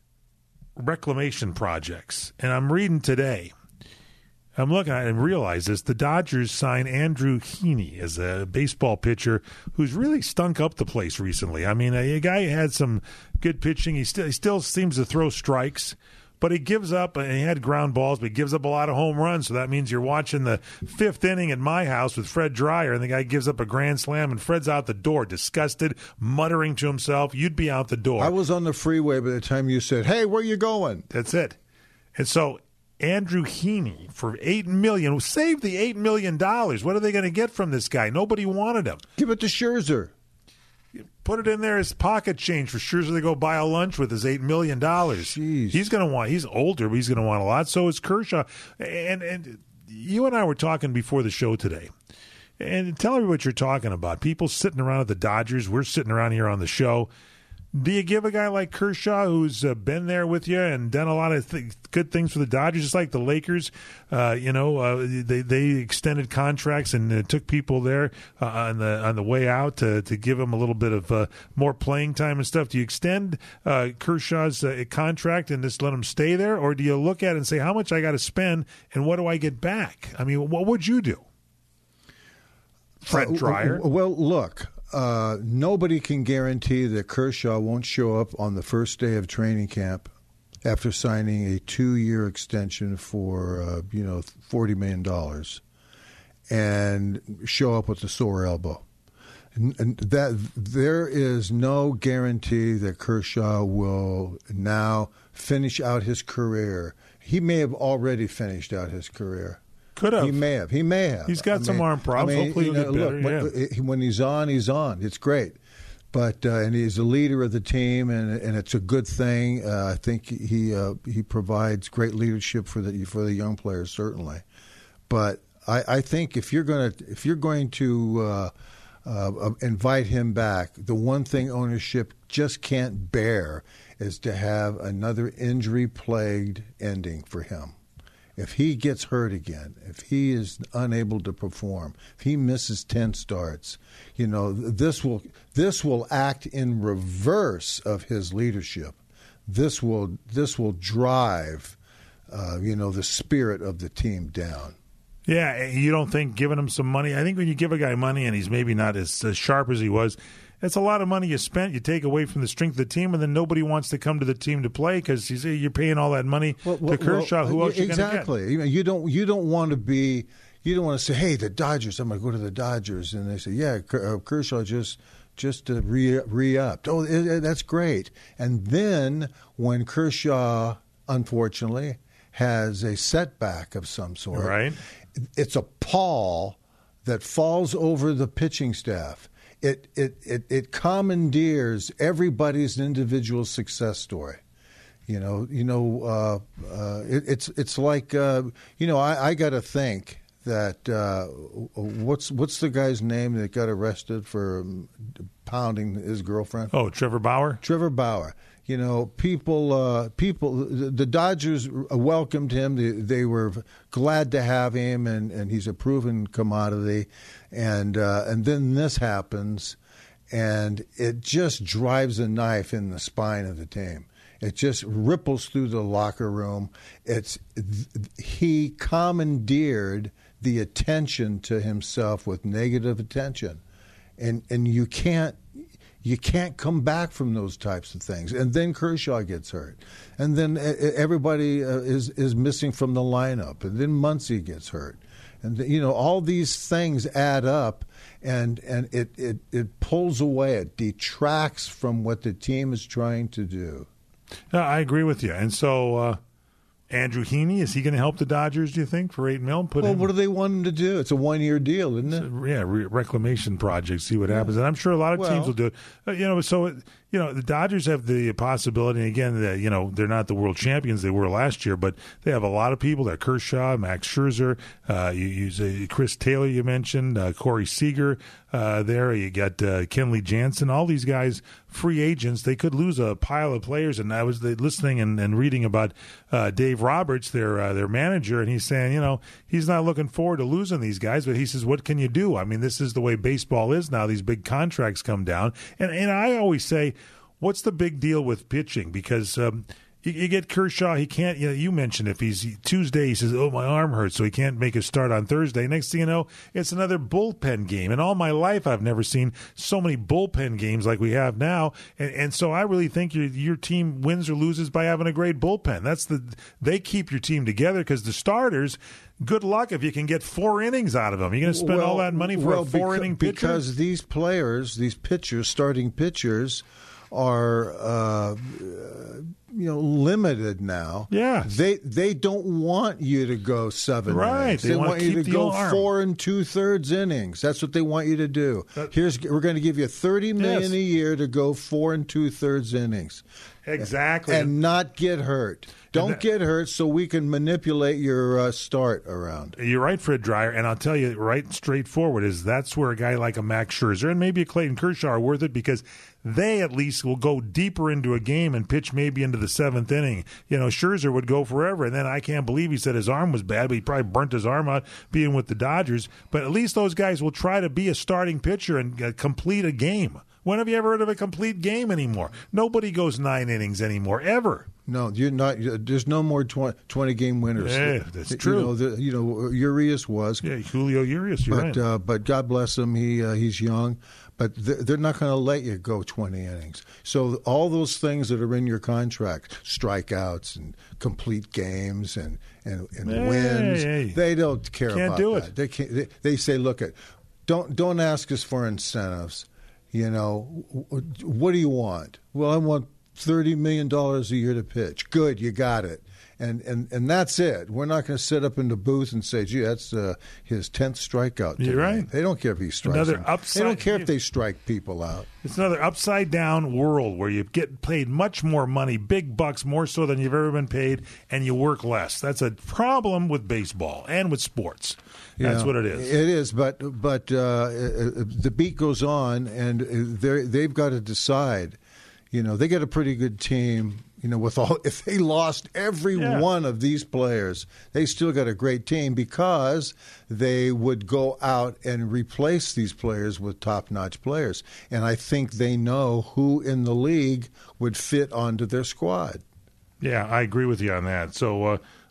reclamation projects. And I'm reading today, I'm looking at it and realize this. The Dodgers signed Andrew Heaney as a baseball pitcher who's really stunk up the place recently. I mean, a, a guy who had some good pitching. He, st- he still seems to throw strikes. But he gives up, and he had ground balls, but he gives up a lot of home runs. So that means you're watching the fifth inning at my house with Fred Dreyer, and the guy gives up a grand slam, and Fred's out the door, disgusted, muttering to himself. You'd be out the door.
I was on the freeway by the time you said, hey, where you going?
That's it. And so Andrew Heaney for eight million dollars, save the eight million dollars. What are they going to get from this guy? Nobody wanted him.
Give it to Scherzer.
Put it in there as pocket change for Scherzer to go buy a lunch with his eight million dollars.
Jeez.
He's going to want. He's older, but he's going to want a lot. So is Kershaw. And and you and I were talking before the show today. And tell me what you're talking about. People sitting around at the Dodgers. We're sitting around here on the show. Do you give a guy like Kershaw, who's uh, been there with you and done a lot of th- good things for the Dodgers, just like the Lakers, uh, you know, uh, they they extended contracts and uh, took people there uh, on the on the way out to, to give them a little bit of uh, more playing time and stuff. Do you extend uh, Kershaw's uh, contract and just let him stay there, or do you look at it and say, how much I got to spend and what do I get back? I mean, what would you do, Fred Dreyer?
Uh, well, look. Uh, nobody can guarantee that Kershaw won't show up on the first day of training camp after signing a two-year extension for, uh, you know, forty million dollars and show up with a sore elbow. And, and that there is no guarantee that Kershaw will now finish out his career. He may have already finished out his career.
Could have.
He may have. He may have.
He's got
I mean,
some arm problems.
I mean,
Hopefully he'll
you know,
get better.
Look,
yeah.
when, when he's on, he's on. It's great. But uh, and he's the leader of the team, and and it's a good thing. Uh, I think he uh, he provides great leadership for the for the young players, certainly. But I, I think if you're going to if you're going to uh, uh, invite him back, the one thing ownership just can't bear is to have another injury-plagued ending for him. If he gets hurt again, if he is unable to perform, if he misses ten starts, you know, this will this will act in reverse of his leadership. This will this will drive, uh, you know, the spirit of the team down.
Yeah, you don't think giving him some money? I think when you give a guy money and he's maybe not as, as sharp as he was, it's a lot of money you spent. You take away from the strength of the team, and then nobody wants to come to the team to play because you say you're paying all that money well, well, to Kershaw. Well, Who else
exactly.
you going to
get? You don't. You don't want to be. You don't want to say, "Hey, the Dodgers. I'm going to go to the Dodgers," and they say, "Yeah, Kershaw just just uh, re re-upped. Oh, it, it, that's great." And then when Kershaw, unfortunately, has a setback of some sort,
right?
It's a pall that falls over the pitching staff. It it it, it commandeers everybody's individual success story. You know, you know, uh, uh, it, it's it's like uh, you know, I, I got to think that uh, what's what's the guy's name that got arrested for pounding his girlfriend?
Oh, Trevor Bauer.
Trevor Bauer. You know, people, uh, people. The Dodgers welcomed him. They, they were glad to have him, and, and he's a proven commodity. And uh, and then this happens, and it just drives a knife in the spine of the team. It just ripples through the locker room. It's he commandeered the attention to himself with negative attention, and and you can't. You can't come back from those types of things. And then Kershaw gets hurt. And then everybody uh, is, is missing from the lineup. And then Muncy gets hurt. And, you know, all these things add up, and, and it, it, it pulls away. It detracts from what the team is trying to do.
Uh, I agree with you. And so uh, Andrew Heaney, is he going to help the Dodgers, do you think, for eight mil? Put
well,
him...
what do they want him to do? It's a one-year deal, isn't it?
A, yeah, re- reclamation project, see what happens. And I'm sure a lot of
well,
teams will do it. Uh, you know, so, you know, the Dodgers have the possibility, and again, the, you know, they're not the world champions they were last year, but they have a lot of people. They're Kershaw, Max Scherzer, uh, you use uh, Chris Taylor, you mentioned, uh, Corey Seager uh, there. You got uh, Kenley Jansen, all these guys, free agents. They could lose a pile of players. And I was listening and, and reading about uh, Dave Roberts, their uh, their manager, and he's saying, you know, he's not looking forward to losing these guys, but he says, what can you do? I mean, this is the way baseball is now. These big contracts come down. And, and I always say, what's the big deal with pitching? Because um, you, you get Kershaw, he can't, you know, you mentioned if he's Tuesday, he says, oh, my arm hurts, so he can't make a start on Thursday. Next thing you know, it's another bullpen game. In all my life, I've never seen so many bullpen games like we have now. And, and so I really think your your team wins or loses by having a great bullpen. That's the they keep your team together, because the starters, good luck if you can get four innings out of them. You're going to spend
well,
all that money for
well,
a four-inning
because,
pitcher?
Because these players, these pitchers, starting pitchers, are uh, you know limited now.
Yeah,
they they don't want you to go seven
right.
innings.
They,
they
want,
want
you
you to go
arm.
four and two thirds innings. That's what they want you to do. That, Here's we're going to give you thirty million yes. a year to go four and two thirds innings.
Exactly,
and not get hurt. Don't that, get hurt, so we can manipulate your uh, start around.
You're right, Fred Dreyer, and I'll tell you right straightforward is that's where a guy like a Max Scherzer and maybe a Clayton Kershaw are worth it, because they at least will go deeper into a game and pitch maybe into the seventh inning. You know, Scherzer would go forever, and then I can't believe he said his arm was bad, but he probably burnt his arm out being with the Dodgers. But at least those guys will try to be a starting pitcher and uh, complete a game. When have you ever heard of a complete game anymore? Nobody goes nine innings anymore, ever.
No, you're not. There's no more twenty game winners.
Yeah, that's
you
true.
Know, the, you know, Urias was.
Yeah, Julio Urias. You're
but
right.
uh, but God bless him. He uh, he's young, but they're, they're not going to let you go twenty innings. So all those things that are in your contract, strikeouts and complete games and and, and
hey,
wins,
hey.
they don't care
can't
about
do
that.
It.
They can't. They, they say, look at, don't don't ask us for incentives. You know, what do you want? Well, I want thirty million dollars a year to pitch. Good, you got it. And and, and that's it. We're not going to sit up in the booth and say, gee, that's uh, his tenth strikeout today.
You're right.
They don't care if he strikes
another
them.
upside,
They don't care if they strike people out.
It's another upside-down world where you get paid much more money, big bucks, more so than you've ever been paid, and you work less. That's a problem with baseball and with sports. That's
yeah,
what it is.
It is, but but uh, the beat goes on, and they've got to decide. You know, they get a pretty good team. You know, with all if they lost every
yeah.
one of these players, they still got a great team, because they would go out and replace these players with top-notch players. And I think they know who in the league would fit onto their squad.
Yeah, I agree with you on that. So. Uh,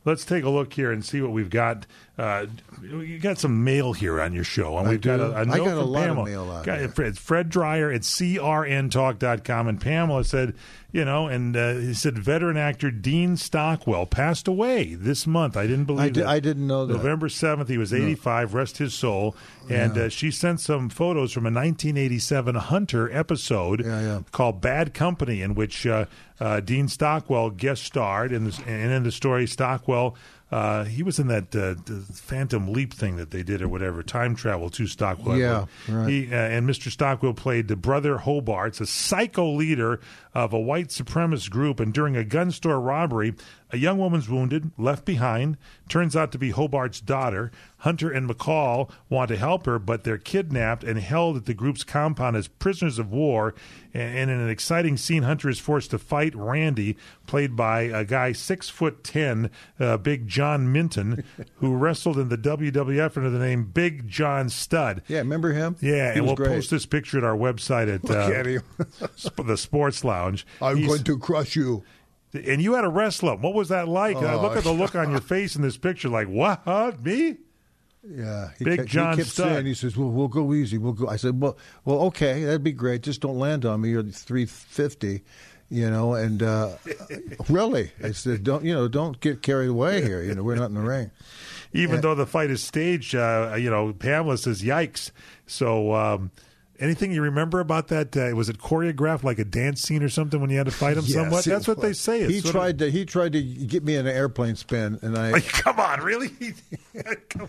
let's take a look here and see what we've got. Uh, you got some mail here on your show. And
I
we've
do.
got a, a note
I got a
from
lot
Pamela.
of mail out
got,
here.
Fred, Fred Dreyer at C R N talk dot com. And Pamela said, you know, and uh, he said veteran actor Dean Stockwell passed away this month. I didn't believe
I, did,
it.
I didn't know that.
November seventh, he was eighty-five, no. Rest his soul. And
Yeah.
uh, she sent some photos from a nineteen eighty-seven Hunter episode
Yeah, yeah.
called Bad Company, in which uh, uh, Dean Stockwell guest starred. In this, and in the story, Stockwell, uh, he was in that uh, the Phantom Leap thing that they did or whatever, time travel to Stockwell.
Yeah, right.
He, uh, and Mister Stockwell played the Brother Hobarts, a psycho leader of a white supremacist group. And during a gun store robbery, a young woman's wounded, left behind, turns out to be Hobart's daughter. Hunter and McCall want to help her, but they're kidnapped and held at the group's compound as prisoners of war. And, and in an exciting scene, Hunter is forced to fight Randy, played by a guy six foot ten, uh, Big John Minton, who wrestled in the W W F under the name Big John Studd.
Yeah, remember him?
Yeah,
He
and
was
we'll
great.
post this picture at our website at
Look
uh,
at him.
Sp- the Sports Lounge.
I'm
He's-
going to crush you.
And you had to wrestle him. What was that like?
Oh,
I look at the look on your face in this picture, like, what? Me?
Yeah, he
Big
kept,
John
he kept
Studd.
saying, he says, "Well, we'll go easy. We'll go." I said, "Well, well, okay, that'd be great. Just don't land on me. You're three fifty, you know." And uh, really, I said, "Don't you know? Don't get carried away here. You know, we're not in the ring."
Even
And-
though the fight is staged, uh, you know, Pamela says, "Yikes!" So, um, anything you remember about that? Uh, was it choreographed like a dance scene or something when you had to fight him?
Yes,
somewhat.
it
That's what they
was.
say. It's
He
sort
tried to. He tried to get me in an airplane spin, and I.
Of, come on, really? Come-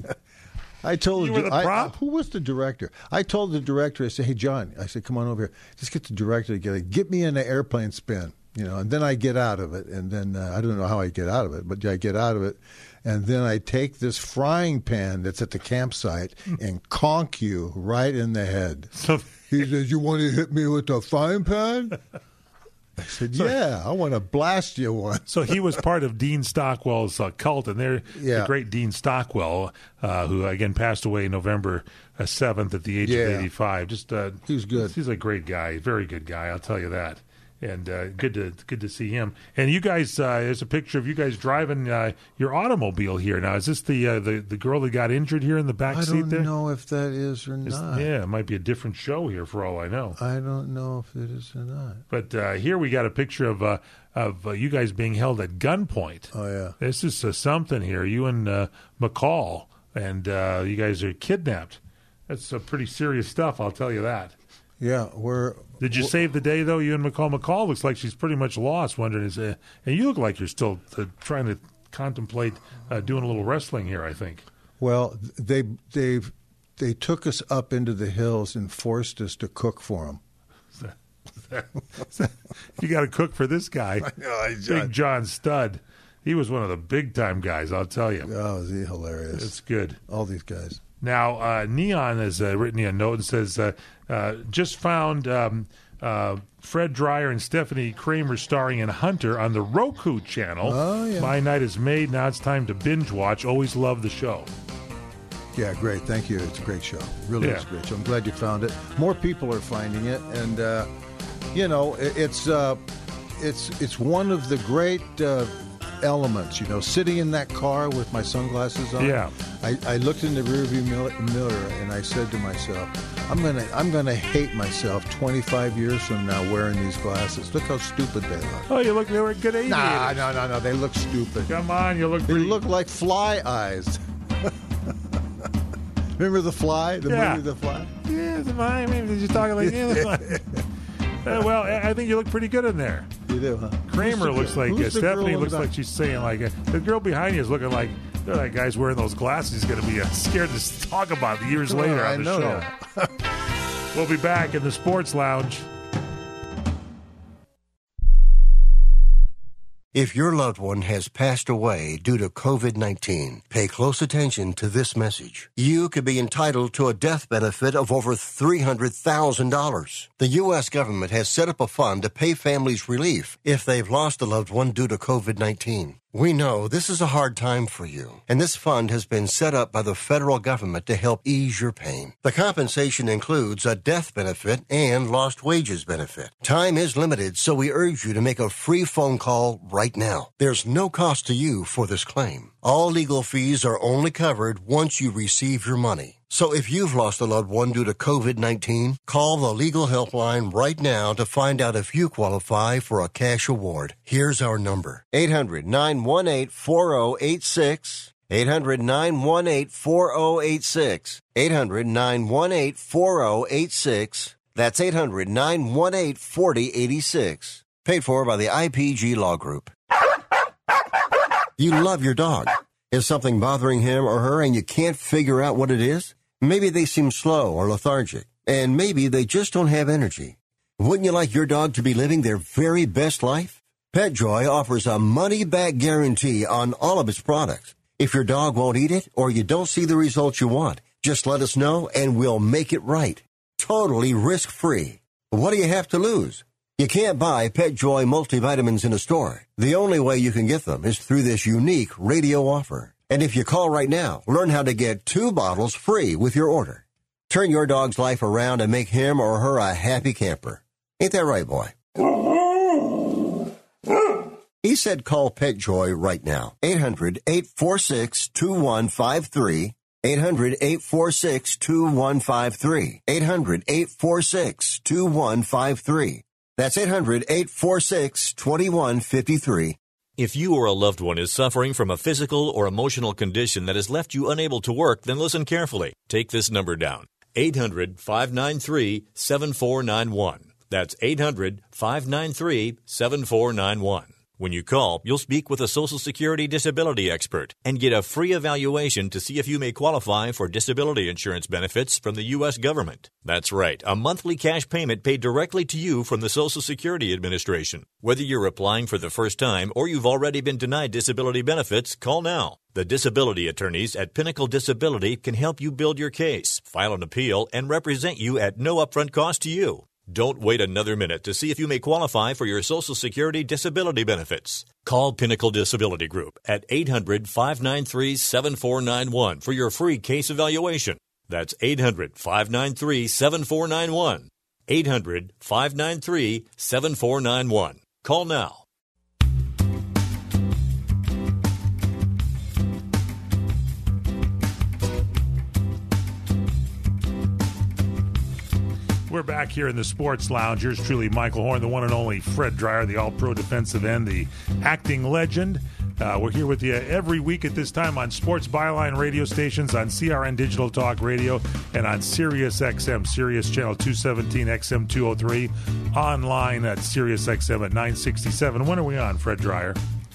I told
You
the,
were the
I-
prop?
who was the director? I told the director, I said, "Hey, John," I said, "come on over here. Just get the director to get it. Get me in an airplane spin, you know, and then I get out of it. And then uh, I don't know how I get out of it, but I get out of it, and then I take this frying pan that's at the campsite and conk you right in the head."
So
he says, "You want to hit me with a frying pan?" I said, "Yeah, I want to blast you one."
So he was part of Dean Stockwell's uh, cult, and they're
Yeah.
the great Dean Stockwell, uh, who again passed away November uh, seventh at the age
Yeah.
of eighty-five. Just uh,
He's good.
He's a great guy, very good guy. I'll tell you that. And uh, good to good to see him. And you guys, uh, there's a picture of you guys driving uh, your automobile here. Now, is this the uh, the the girl that got injured here in the back
I
seat
don't
there?
know if that is or
It's-
not.
yeah, it might be a different show here for all I know.
I don't know if it is or not.
But uh, here we got a picture of uh, of uh, you guys being held at gunpoint.
Oh yeah,
This is uh, something here. You and uh, McCall, and uh, you guys are kidnapped. That's uh, pretty serious stuff, I'll tell you that.
yeah. We're
Did you
we're-
save the day, though, you and McCall? McCall looks like she's pretty much lost, wondering, is, uh, and you look like you're still uh, trying to contemplate uh, doing a little wrestling here, I think.
Well, they they they took us up into the hills and forced us to cook for them.
You got to cook for this guy,
I know, I-
Big John Studd. He was one of the big-time guys, I'll tell you.
Oh, is he hilarious?
It's good.
All these guys.
Now, uh, Neon has uh, written me a note and says, uh, uh, just found um, uh, Fred Dreyer and Stephanie Kramer starring in Hunter on the Roku channel.
Oh, yeah.
My night is made. Now it's time to binge watch. Always love the show.
Yeah, great. Thank you. It's a great show. Really,
Yeah.
it's a great show. I'm glad you found it. More people are finding it, and uh, you know, it, it's uh, it's it's one of the great uh, elements. You know, sitting in that car with my sunglasses on.
Yeah.
I, I looked in the rearview mirror, mirror and I said to myself, "I'm gonna I'm gonna hate myself twenty-five years from now wearing these glasses. Look how stupid they look."
Oh, you look they were good aviators.
Nah, no, no, no. They look stupid.
Come on, you look
They
pretty.
look like fly eyes. Remember The Fly? The
Yeah.
movie The Fly?
Yeah, the mine. Maybe you're talking like, yeah, the mine. Uh, well, I I think you look pretty good in there.
You do, huh?
Kramer
Who's the
looks
girl-
like uh,
who's the girl
Stephanie
in
looks
the-
like she's saying like uh, the girl behind you is looking like that guy's wearing those glasses. He's going to be uh, scared to talk about it years later
I
on the
know
show. We'll be back in the Sports Lounge.
If your loved one has passed away due to covid nineteen, pay close attention to this message. You could be entitled to a death benefit of over three hundred thousand dollars. The U S government has set up a fund to pay families relief if they've lost a loved one due to covid nineteen. We know this is a hard time for you, and this fund has been set up by the federal government to help ease your pain. The compensation includes a death benefit and lost wages benefit. Time is limited, so we urge you to make a free phone call right now. There's no cost to you for this claim. All legal fees are only covered once you receive your money. So if you've lost a loved one due to covid nineteen, call the legal helpline right now to find out if you qualify for a cash award. Here's our number. eight hundred, nine one eight, four oh eight six. eight hundred, nine one eight, four oh eight six. eight hundred, nine one eight, four oh eight six. That's eight hundred, nine one eight, four oh eight six. Paid for by the I P G Law Group. You love your dog. Is something bothering him or her and you can't figure out what it is? Maybe they seem slow or lethargic, and maybe they just don't have energy. Wouldn't you like your dog to be living their very best life? PetJoy offers a money-back guarantee on all of its products. If your dog won't eat it or you don't see the results you want, just let us know and we'll make it right. Totally risk-free. What do you have to lose? You can't buy PetJoy multivitamins in a store. The only way you can get them is through this unique radio offer. And if you call right now, learn how to get two bottles free with your order. Turn your dog's life around and make him or her a happy camper. Ain't that right, boy? He said call PetJoy right now. eight hundred, eight four six, two one five three. eight hundred, eight four six, two one five three. eight hundred, eight four six, two one five three. That's eight hundred, eight four six, two one five three.
If you or a loved one is suffering from a physical or emotional condition that has left you unable to work, then listen carefully. Take this number down. eight hundred, five nine three, seven four nine one. That's eight hundred, five nine three, seven four nine one. When you call, you'll speak with a Social Security disability expert and get a free evaluation to see if you may qualify for disability insurance benefits from the U S government. That's right, a monthly cash payment paid directly to you from the Social Security Administration. Whether you're applying for the first time or you've already been denied disability benefits, call now. The disability attorneys at Pinnacle Disability can help you build your case, file an appeal, and represent you at no upfront cost to you. Don't wait another minute to see if you may qualify for your Social Security disability benefits. Call Pinnacle Disability Group at eight hundred, five nine three, seven four nine one for your free case evaluation. That's eight hundred, five nine three, seven four nine one. eight hundred, five nine three, seven four nine one. Call now.
We're back here in the Sports Lounge. Yours truly, Michael Horn, the one and only Fred Dreyer, the all-pro defensive end, the acting legend. Uh, we're here with you every week at this time on Sports Byline radio stations, on C R N Digital Talk Radio, and on Sirius X M, Sirius Channel two seventeen, X M two oh three, online at Sirius X M at nine sixty-seven. When are we on, Fred Dreyer?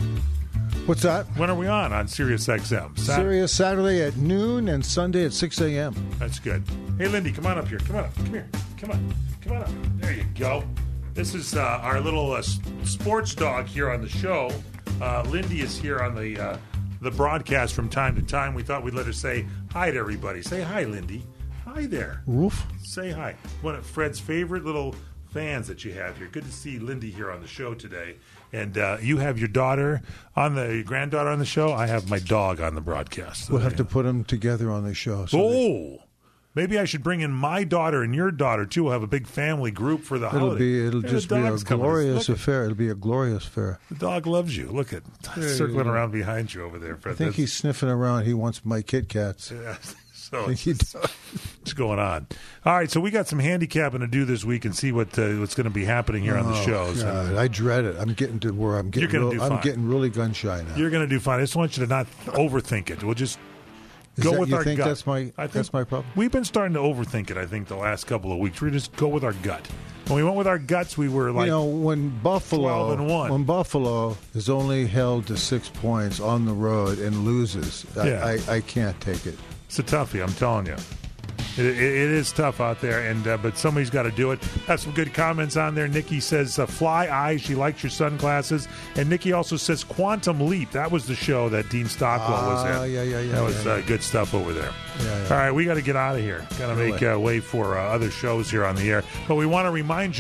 What's that?
When are we on on Sirius X M?
Sat- Sirius Saturday at noon and Sunday at six a.m.
That's good. Hey, Lindy, come on up here. Come on up. Come here. Come on. Come on up. There you go. This is uh, our little uh, sports dog here on the show. Uh, Lindy is here on the uh, the broadcast from time to time. We thought we'd let her say hi to everybody. Say hi, Lindy. Hi there.
Roof.
Say hi. One of Fred's favorite little fans that you have here. Good to see Lindy here on the show today. And uh, you have your daughter on the your granddaughter on the show. I have my dog on the broadcast. So
we'll have to put them together on the show.
So oh, they... maybe I should bring in my daughter and your daughter too. We'll have a big family group for the
it'll
holiday.
Be, it'll
hey,
just be a glorious
Look
affair. It'll be a glorious affair.
The dog loves you. Look at circling around behind you over there, Fred.
I think
That's...
he's sniffing around. He wants my Kit Kats.
Yeah. So it's, what's going on? All right, so we got some handicapping to do this week and see what uh, what's going to be happening here
oh,
on the show. So.
God, I dread it. I'm getting to where I'm getting.
You're
real,
do
I'm
fine.
getting really gun shy now.
You're going to do fine. I just want you to not overthink it. We'll just
Is
go
that,
with
you
our
think
gut.
That's my.
I think
that's my problem.
We've been starting to overthink it. I think the last couple of weeks. We just go with our gut. When we went with our guts, we were like,
you know, when Buffalo,
twelve and one.
When Buffalo is only held to six points on the road and loses,
Yeah.
I, I, I can't take it.
It's a toughie, I'm telling you. It, it, it is tough out there, and uh, but somebody's got to do it. Have some good comments on there. Nikki says, uh, fly eyes, she likes your sunglasses. And Nikki also says, Quantum Leap. That was the show that Dean Stockwell
ah,
was in.
Yeah, yeah, yeah.
That was
yeah,
uh,
yeah.
good stuff over there.
Yeah, yeah.
All right, we got to get out of here. Got to make uh, way for uh, other shows here on the air. But we want to remind you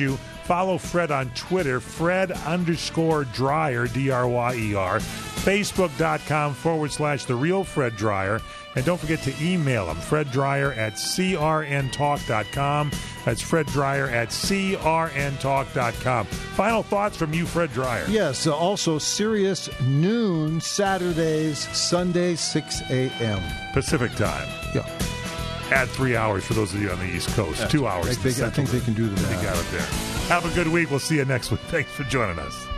Follow Fred on Twitter, Fred underscore Dryer, D R Y E R. Facebook.com forward slash The Real Fred Dryer. And don't forget to email him, Fred Dryer at C R N talk dot com. That's Fred Dryer at C R N talk dot com. Final thoughts from you, Fred Dryer.
Yes, uh, also Sirius noon, Saturdays, Sundays, six a.m.
Pacific time.
Yeah.
Add three hours for those of you on the East Coast.
That's
Two
right.
hours.
I think, I think they can do the
math. You got it there. Have a good week. We'll see you next week. Thanks for joining us.